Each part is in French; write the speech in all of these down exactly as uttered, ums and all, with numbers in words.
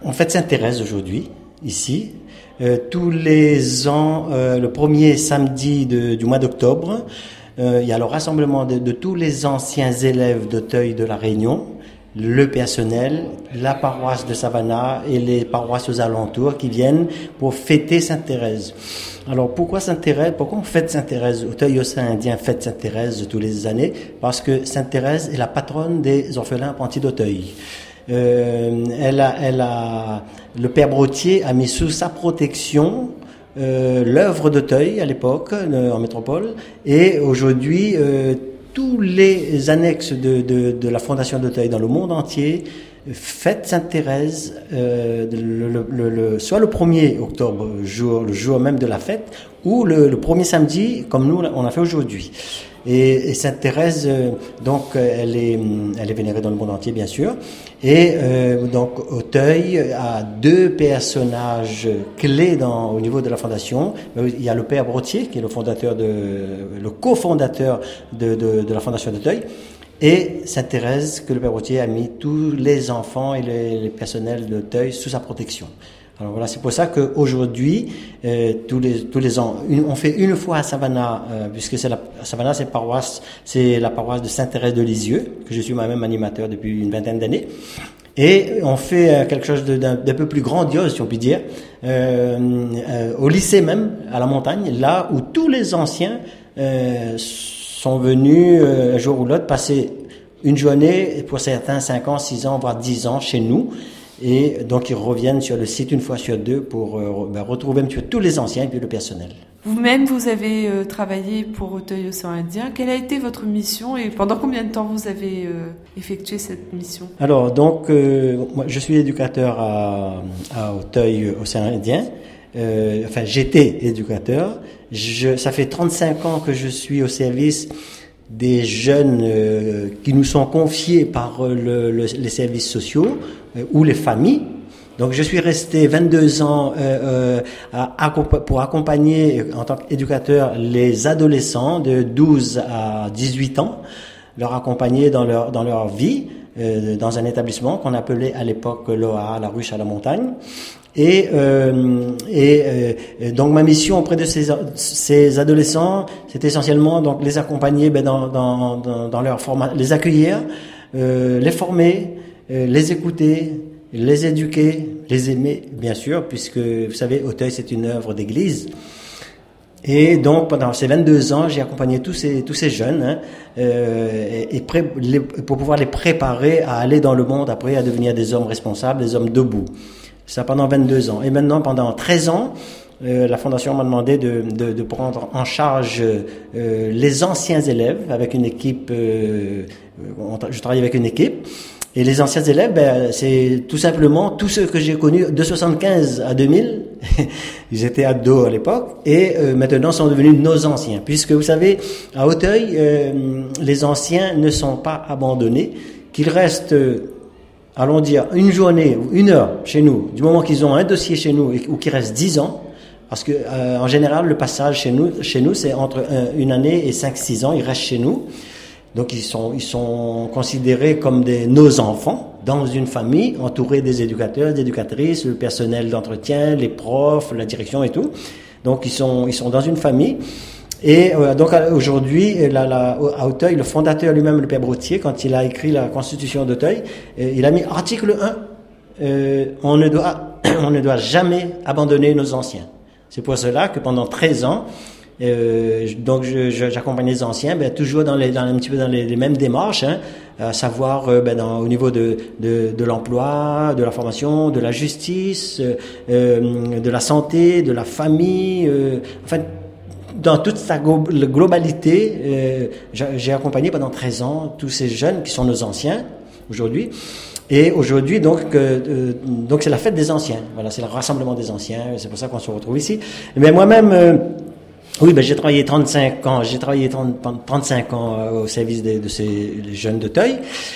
on fête Sainte-Thérèse aujourd'hui, ici. Euh, tous les ans, euh, le premier samedi de, du mois d'octobre, euh, il y a le rassemblement de, de tous les anciens élèves d'Auteuil de la Réunion, le personnel, la paroisse de Savannah et les paroisses aux alentours qui viennent pour fêter Sainte-Thérèse. Alors pourquoi Sainte-Thérèse? Pourquoi on fête Sainte-Thérèse? Auteuil Océan Indien fête Sainte-Thérèse tous les années parce que Sainte-Thérèse est la patronne des orphelins apprentis d'Auteuil. Euh, elle a, elle a, le père Brottier a mis sous sa protection euh, l'œuvre d'Auteuil à l'époque euh, en métropole, et aujourd'hui euh, tous les annexes de, de, de la fondation d'Auteuil dans le monde entier fêtent Sainte-Thérèse euh, le, le, le, le, soit le premier octobre, jour, le jour même de la fête, ou le, le premier samedi comme nous on a fait aujourd'hui. Et, et Sainte-Thérèse, euh, donc, elle est, elle est vénérée dans le monde entier, bien sûr. Et euh, donc, Auteuil a deux personnages clés dans, au niveau de la fondation. Il y a le père Brottier, qui est le fondateur de, le cofondateur de, de, de la fondation d'Auteuil, et Sainte-Thérèse, que le père Brottier a mis tous les enfants et les, les personnels d'Auteuil sous sa protection. Alors voilà, c'est pour ça qu'aujourd'hui, euh, tous les tous les ans, une, on fait une fois à Savannah, euh, puisque c'est la Savannah, c'est paroisse, c'est la paroisse de Sainte-Thérèse de Lisieux, que je suis moi-même animateur depuis une vingtaine d'années. Et on fait euh, quelque chose de, d'un, d'un peu plus grandiose, si on peut dire, euh, euh, au lycée même, à la montagne, là où tous les anciens euh, sont venus euh, un jour ou l'autre passer une journée, pour certains cinq ans, six ans, voire dix ans chez nous. Et donc, ils reviennent sur le site une fois sur deux pour euh, ben, retrouver un petit peu tous les anciens et puis le personnel. Vous-même, vous avez euh, travaillé pour Auteuil Océan Indien. Quelle a été votre mission et pendant combien de temps vous avez euh, effectué cette mission? Alors, donc, euh, moi, je suis éducateur à, à Auteuil Océan Indien. Euh, enfin, j'étais éducateur. Je, ça fait trente-cinq ans que je suis au service des jeunes euh, qui nous sont confiés par euh, le, le, les services sociaux euh, ou les familles. Donc je suis resté vingt-deux ans euh, euh, à, à, pour accompagner en tant qu'éducateur les adolescents de douze à dix-huit ans, leur accompagner dans leur, dans leur vie euh, dans un établissement qu'on appelait à l'époque l'O A, la ruche à la montagne. Et, euh, et euh, donc ma mission auprès de ces, ces adolescents, c'est essentiellement donc les accompagner ben, dans, dans, dans, dans leur formation, les accueillir, euh, les former, euh, les écouter, les éduquer, les aimer, bien sûr, puisque vous savez, Auteuil c'est une œuvre d'église. Et donc pendant ces vingt-deux ans, j'ai accompagné tous ces tous ces jeunes hein, euh, et, et pré, les, pour pouvoir les préparer à aller dans le monde après, à devenir des hommes responsables, des hommes debout. Ça pendant vingt-deux ans. Et maintenant, pendant treize ans, euh, la Fondation m'a demandé de, de, de prendre en charge euh, les anciens élèves avec une équipe. Euh, je travaille avec une équipe. Et les anciens élèves, ben, c'est tout simplement tous ceux que j'ai connus de soixante-quinze à deux mille. Ils étaient ados à l'époque et euh, maintenant sont devenus nos anciens. Puisque vous savez, à Auteuil, euh, les anciens ne sont pas abandonnés, qu'ils restent... Euh, allons dire une journée ou une heure chez nous, du moment qu'ils ont un dossier chez nous ou qu'ils restent dix ans, parce que euh, en général le passage chez nous, chez nous c'est entre un, une année et cinq six ans, ils restent chez nous, donc ils sont ils sont considérés comme des nos enfants dans une famille, entourés des éducateurs, des éducatrices, le personnel d'entretien, les profs, la direction et tout, donc ils sont ils sont dans une famille. Et euh, donc aujourd'hui, la, la, à Auteuil, le fondateur lui-même, le père Brottier, quand il a écrit la Constitution d'Auteuil, euh, il a mis article un, euh, on ne doit, on ne doit jamais abandonner nos anciens. C'est pour cela que pendant treize ans, euh, donc je, je, j'accompagne les anciens, ben, toujours dans les, dans, un petit peu dans les, les mêmes démarches, hein, à savoir euh, ben, dans, au niveau de, de, de l'emploi, de la formation, de la justice, euh, de la santé, de la famille, euh, enfin dans toute sa globalité, euh, j'ai accompagné pendant treize ans tous ces jeunes qui sont nos anciens aujourd'hui. Et aujourd'hui, donc, euh, donc c'est la fête des anciens. Voilà, c'est le rassemblement des anciens. C'est pour ça qu'on se retrouve ici. Mais moi-même, euh, oui, ben j'ai travaillé trente-cinq ans. J'ai travaillé trente, trente-cinq ans euh, au service de, de ces les jeunes d'Auteuil.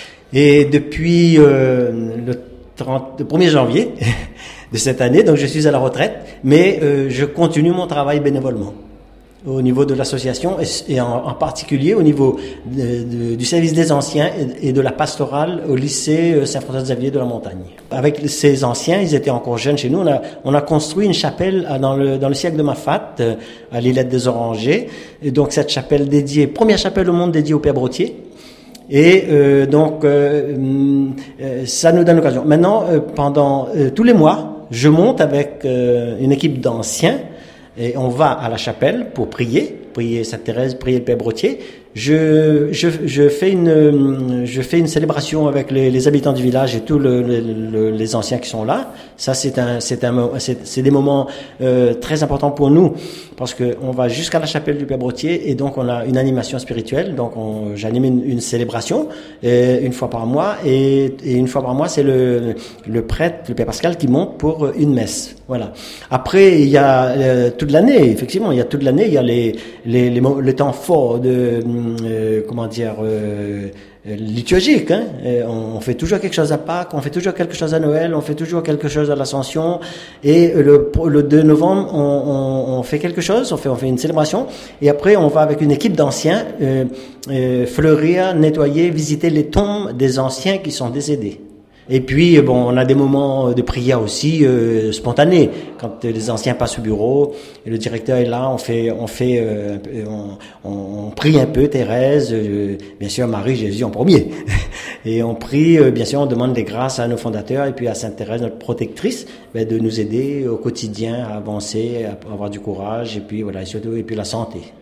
Et depuis euh, le, trente, le premier janvier de cette année, donc je suis à la retraite, mais euh, je continue mon travail bénévolement. au niveau de l'association et, et en, en particulier au niveau de, de, du service des anciens et, et de la pastorale au lycée Saint-François-Xavier de la Montagne. Avec ces anciens, ils étaient encore jeunes chez nous, on a, on a construit une chapelle dans le, dans le siècle de Mafat, à l'Îlette des Orangers. Et donc cette chapelle dédiée, première chapelle au monde dédiée au Père Brottier. Et euh, donc euh, euh, ça nous donne l'occasion. Maintenant, euh, pendant euh, tous les mois, je monte avec euh, une équipe d'anciens et on va à la chapelle pour prier, prier Sainte Thérèse, prier le Père Brottier. Je, je, je fais une, je fais une célébration avec les, les habitants du village et tous le, le, le, les anciens qui sont là. Ça, c'est un, c'est un, c'est, c'est des moments euh, très importants pour nous parce que on va jusqu'à la chapelle du Père Brottier et donc on a une animation spirituelle. Donc, on, j'anime une, une célébration euh, une fois par mois et, et une fois par mois, c'est le, le prêtre, le Père Pascal, qui monte pour une messe. Voilà. Après, il y a euh, toute l'année. Effectivement, il y a toute l'année. Il y a les, les, les, les temps forts de Euh, comment dire euh, liturgique, hein? On fait toujours quelque chose à Pâques, on fait toujours quelque chose à Noël, on fait toujours quelque chose à l'Ascension, et le, le deux novembre on, on, on fait quelque chose, on fait, on fait une célébration, et après on va avec une équipe d'anciens euh, euh, fleurir, nettoyer, visiter les tombes des anciens qui sont décédés. Et puis, bon, on a des moments de prière aussi euh, spontanés. Quand les anciens passent au bureau, et le directeur est là, on fait, on fait, euh, on, on, on prie un peu Thérèse, euh, bien sûr Marie, Jésus en premier. Et on prie, euh, bien sûr, on demande des grâces à nos fondateurs et puis à Sainte Thérèse, notre protectrice, ben, de nous aider au quotidien à avancer, à avoir du courage et puis voilà, et surtout et puis la santé.